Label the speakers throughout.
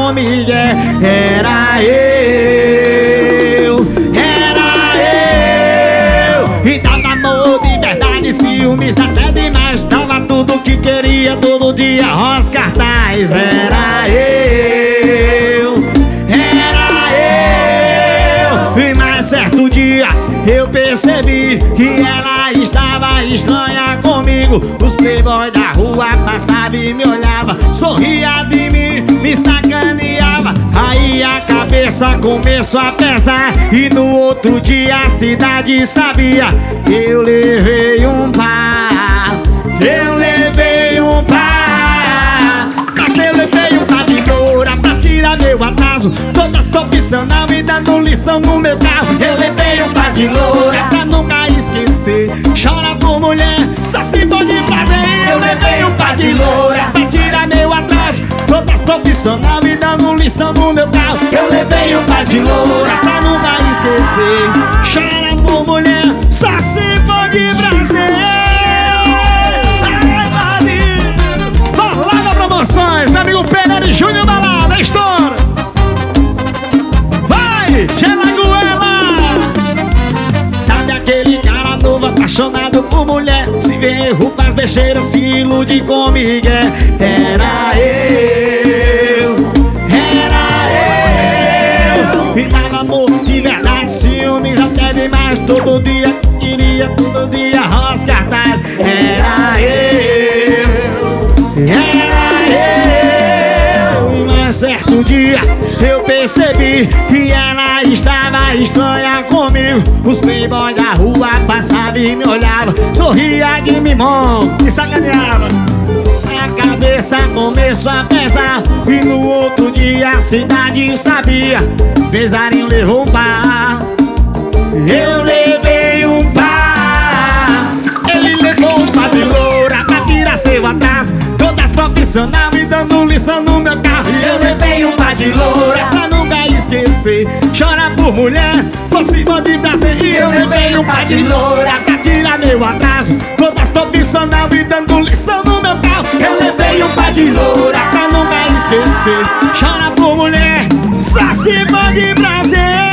Speaker 1: comigo. Era eu. E dava amor de verdade, ciúmes até demais. Dava tudo que queria, todo dia rosa cartaz. Era eu. E mais certo dia eu percebi que ela estava estranha comigo. Os playboys da rua passavam e me olhavam, sorria de mim, me sacaneava. Aí a cabeça começou a pesar e no outro dia a cidade sabia. Eu levei um par, eu levei um par. Mas eu levei um par de loura pra tirar meu atraso. Todas profissional me dando lição no meu carro. Eu levei um par de loura pra nunca esquecer. Chora por mulher, só se for de prazer. Eu levei um par de loura pra tirar meu atraso. Todas profissional me dando lição no meu carro. Eu levei um par de loura pra nunca esquecer. Chora por mulher, só se for de prazer. Balada Promoções, meu amigo Pereira e Júnior Balada, estoura. Vai, Gelagoela. Sabe aquele cara novo apaixonado por mulher? Se vê erro, faz besteira, se ilude comigo. Era eu. E dava amor de verdade, ciúmes até demais. Todo dia queria, todo dia rosa cartaz. Era eu. E mais certo dia eu percebi que ela estava estranha comigo. Os playboys da rua passavam e me olhavam, sorria de mimão, me sacaneava. A cabeça começou a pesar e no outro dia a cidade sabia. Pesarinho levou um par, eu levei um par. Ele levou um par de loura pra tirar seu atraso. Todas profissional me dando lição no meu carro. Eu levei um par de loura pra nunca esquecer. Chora por mulher, possível de prazer. E eu levei um par de loura pra tirar meu atraso. Todas profissional me dando lição no meu carro. Eu levei um par de loura pra nunca esquecer. Chora por mulher, só se for de prazer.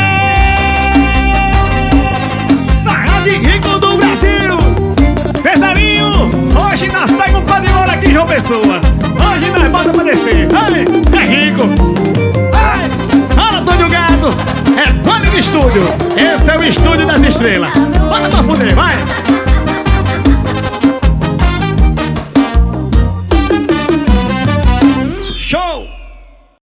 Speaker 1: Barra de Rico do Brasil, Pesarinho, hoje nós pegamos um par de loura aqui em João Pessoa. Hoje nós bota pra descer. Ai, é rico. Fala, Antônio Gato, é fone de estúdio. Esse é o estúdio das estrelas. Bota pra fuder, vai.